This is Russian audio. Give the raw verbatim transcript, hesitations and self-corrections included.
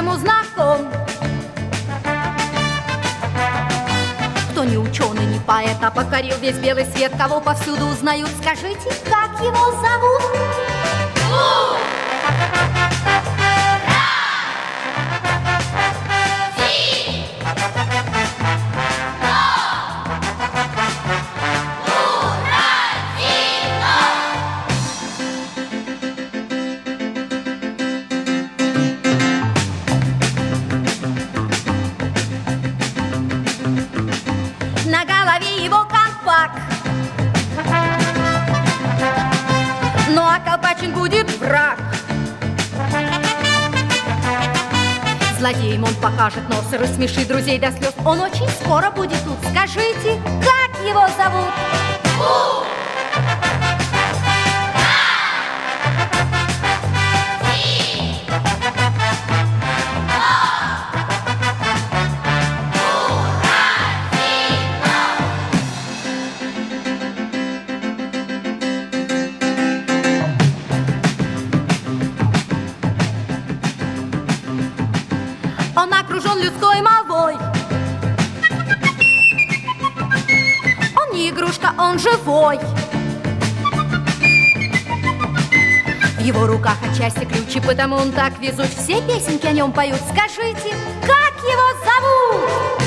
каждому знаком. Кто не ученый, не поэт, а покорил весь белый свет, кого повсюду узнают, скажите, как его зовут? На голове его колпак, ну а колпачен будет враг. Злодеем он покажет нос и рассмешит друзей до слез. Он очень скоро будет тут. Скажите, как его зовут? Он окружен людской молвой. Он не игрушка, он живой. В его руках отчасти ключи, потому он так везуч. Все песенки о нем поют. Скажите, как его зовут?